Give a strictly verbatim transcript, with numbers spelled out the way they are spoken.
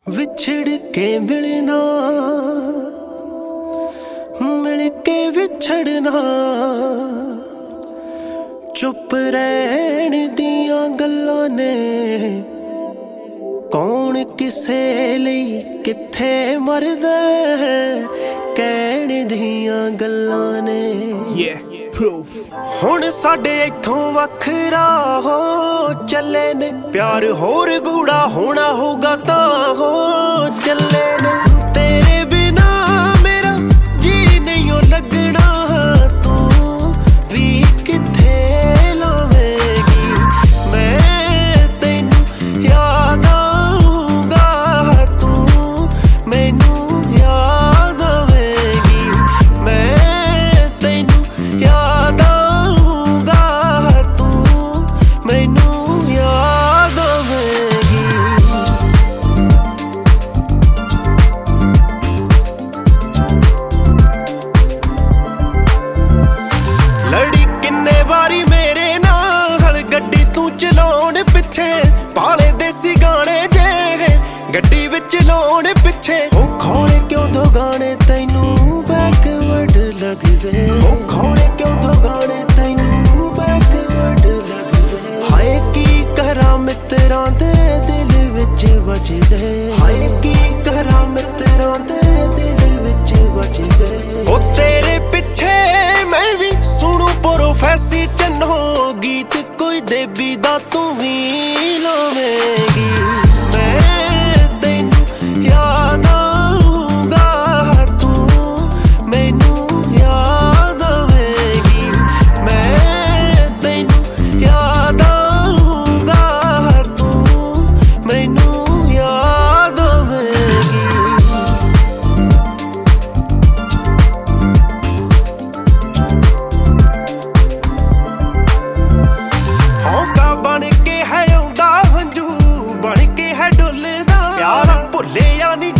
विछड़ के मिलना, मिल के विछड़ना, चुप रहन दियां गल्लां ने कौन किसे लई किथे मरदा है, कहण दियां गल्लां ने yeah proof हुण साडे इत्थों वखरा हो चले ने प्यार होर गूढ़ा होना होगा तां हो चले ने तेरे बिना मेरा जी नहीं हो लगना तू भी किथे लावेगी मैं तैनू याद आऊंगा तू मैनू याद आवेगी मैं तैनू याद आऊंगा तू मैनू याद आवेगी। लड़ी किन्ने वारी मेरे नाल गड्डी तू चलाउण पिछे पाले देसी गाने जे गड्डी विच लाउण पिछे हो खोले क्यों दो गाने तैनू बैकवर्ड लगदे हो खोले क्यों दो गाने तैनू बैकवर्ड लगदे हाय की करा मित्तरां दे दिल विच वजदे हाय की करा मित्तरां दे दिल विच वजदे ओ तेरे पिछे मैं भी सुनू प्रोफेसी चन्नो गीत कोई देवी दा तू भी लावेगी मैं तैनू याद आऊंगा तू मैनू याद आवेगी मैं तैनू याद आऊंगा तू मैनू याद आवेगी। हौका बन के है आउंदा हंजू बन के है डुलदा प्यार भुले या नी